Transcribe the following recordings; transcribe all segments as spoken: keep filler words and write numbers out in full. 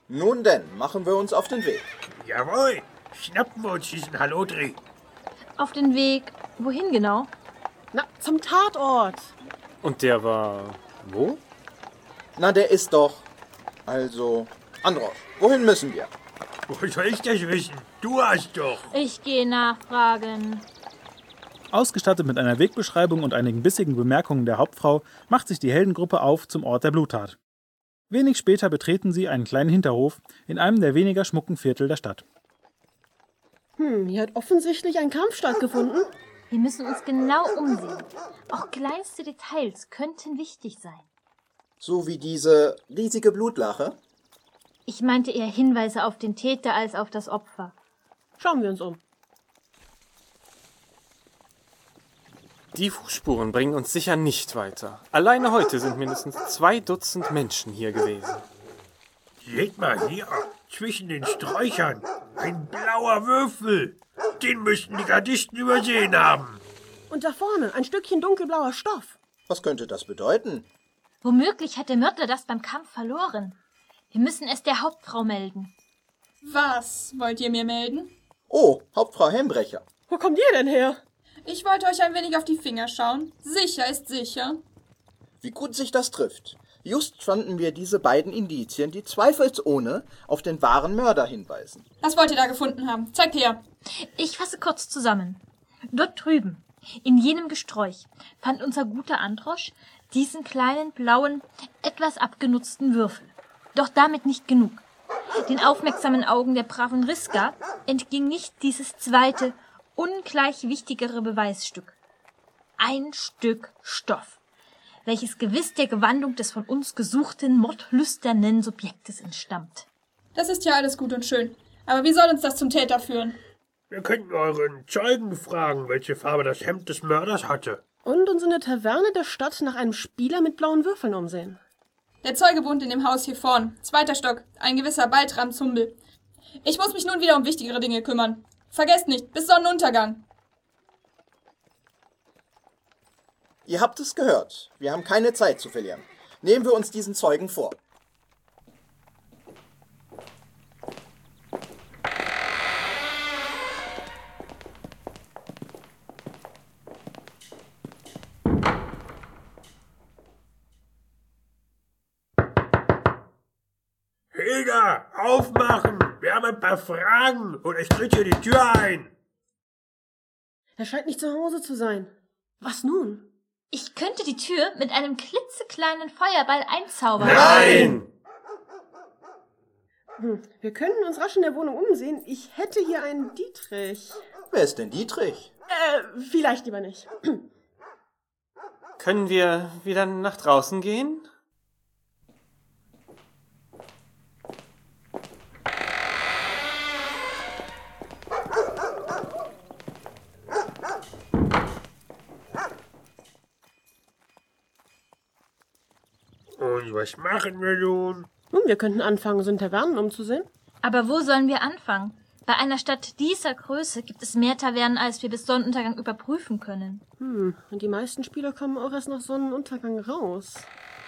Nun denn, machen wir uns auf den Weg. Jawohl, schnappen wir uns diesen Hallodri. Auf den Weg, wohin genau? Na, zum Tatort. Und der war wo? Na, der ist doch... Also, Androsch, wohin müssen wir? Wo soll ich das wissen? Du hast doch. Ich gehe nachfragen. Ausgestattet mit einer Wegbeschreibung und einigen bissigen Bemerkungen der Hauptfrau macht sich die Heldengruppe auf zum Ort der Bluttat. Wenig später betreten sie einen kleinen Hinterhof in einem der weniger schmucken Viertel der Stadt. Hm, hier hat offensichtlich ein Kampf stattgefunden. Wir müssen uns genau umsehen. Auch kleinste Details könnten wichtig sein. So wie diese riesige Blutlache? Ich meinte eher Hinweise auf den Täter als auf das Opfer. Schauen wir uns um. Die Fußspuren bringen uns sicher nicht weiter. Alleine heute sind mindestens zwei Dutzend Menschen hier gewesen. Seht mal hier, zwischen den Sträuchern, ein blauer Würfel. Den müssten die Gardisten übersehen haben. Und da vorne ein Stückchen dunkelblauer Stoff. Was könnte das bedeuten? Womöglich hat der Mörder das beim Kampf verloren. Wir müssen es der Hauptfrau melden. Was wollt ihr mir melden? Oh, Hauptfrau Helmbrecher. Wo kommt ihr denn her? Ich wollte euch ein wenig auf die Finger schauen. Sicher ist sicher. Wie gut sich das trifft. Just fanden wir diese beiden Indizien, die zweifelsohne auf den wahren Mörder hinweisen. Was wollt ihr da gefunden haben? Zeigt her. Ich fasse kurz zusammen. Dort drüben, in jenem Gesträuch, fand unser guter Androsch diesen kleinen, blauen, etwas abgenutzten Würfel. Doch damit nicht genug. Den aufmerksamen Augen der braven Riska entging nicht dieses zweite, ungleich wichtigere Beweisstück. Ein Stück Stoff, welches gewiss der Gewandung des von uns gesuchten mordlüsternen Subjektes entstammt. Das ist ja alles gut und schön. Aber wie soll uns das zum Täter führen? Wir könnten euren Zeugen fragen, welche Farbe das Hemd des Mörders hatte. Und uns in der Taverne der Stadt nach einem Spieler mit blauen Würfeln umsehen. Der Zeuge wohnt in dem Haus hier vorn. Zweiter Stock. Ein gewisser Baltram Zumbel. Ich muss mich nun wieder um wichtigere Dinge kümmern. Vergesst nicht, bis Sonnenuntergang. Ihr habt es gehört. Wir haben keine Zeit zu verlieren. Nehmen wir uns diesen Zeugen vor. Hilda, aufmachen! Wir haben ein paar Fragen und ich tritt hier die Tür ein. Er scheint nicht zu Hause zu sein. Was nun? Ich könnte die Tür mit einem klitzekleinen Feuerball einzaubern. Nein! Hm, wir könnten uns rasch in der Wohnung umsehen. Ich hätte hier einen Dietrich. Wer ist denn Dietrich? Äh, vielleicht lieber nicht. Können wir wieder nach draußen gehen? Und was machen wir nun? Nun, wir könnten anfangen, uns in Tavernen umzusehen. Aber wo sollen wir anfangen? Bei einer Stadt dieser Größe gibt es mehr Tavernen, als wir bis Sonnenuntergang überprüfen können. Hm, und die meisten Spieler kommen auch erst nach Sonnenuntergang raus.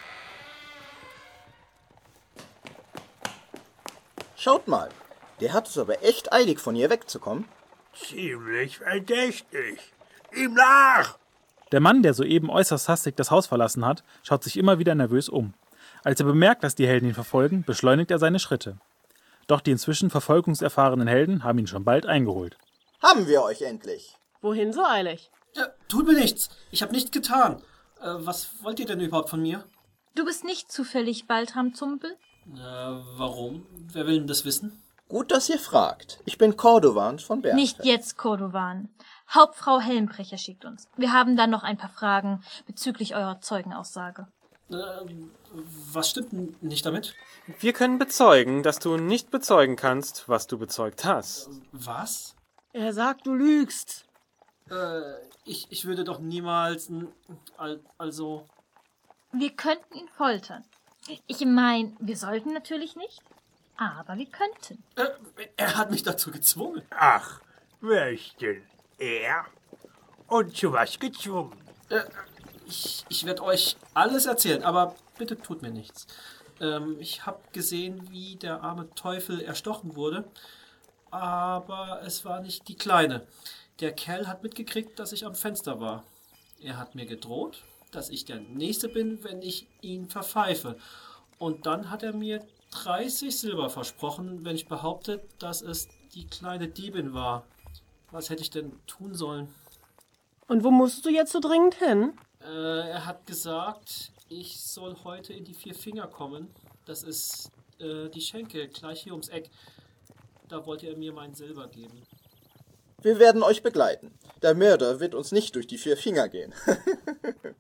Schaut mal, der hat es aber echt eilig, von hier wegzukommen. Ziemlich verdächtig. Ihm nach! Der Mann, der soeben äußerst hastig das Haus verlassen hat, schaut sich immer wieder nervös um. Als er bemerkt, dass die Helden ihn verfolgen, beschleunigt er seine Schritte. Doch die inzwischen verfolgungserfahrenen Helden haben ihn schon bald eingeholt. Haben wir euch endlich. Wohin so eilig? Ja, tut mir nichts. Ich habe nichts getan. Äh, was wollt ihr denn überhaupt von mir? Du bist nicht zufällig Baltram Zumbel? Äh, warum? Wer will denn das wissen? Gut, dass ihr fragt. Ich bin Cordovan von Bergfeld. Nicht jetzt, Cordovan. Hauptfrau Helmbrecher schickt uns. Wir haben dann noch ein paar Fragen bezüglich eurer Zeugenaussage. Äh, was stimmt denn nicht damit? Wir können bezeugen, dass du nicht bezeugen kannst, was du bezeugt hast. Was? Er sagt, du lügst. Äh, ich, ich würde doch niemals... Al, also... Wir könnten ihn foltern. Ich meine, wir sollten natürlich nicht, aber wir könnten. Äh, er hat mich dazu gezwungen. Ach, wer ist denn er? Und zu was gezwungen? Äh, ich ich werde euch alles erzählen, aber bitte tut mir nichts. Ähm, ich habe gesehen, wie der arme Teufel erstochen wurde, aber es war nicht die Kleine. Der Kerl hat mitgekriegt, dass ich am Fenster war. Er hat mir gedroht, dass ich der Nächste bin, wenn ich ihn verpfeife. Und dann hat er mir dreißig Silber versprochen, wenn ich behaupte, dass es die kleine Diebin war. Was hätte ich denn tun sollen? Und wo musst du jetzt so dringend hin? Äh, er hat gesagt, ich soll heute in die Vier Finger kommen. Das ist äh, die Schenke, gleich hier ums Eck. Da wollte er mir mein Silber geben. Wir werden euch begleiten. Der Mörder wird uns nicht durch die vier Finger gehen.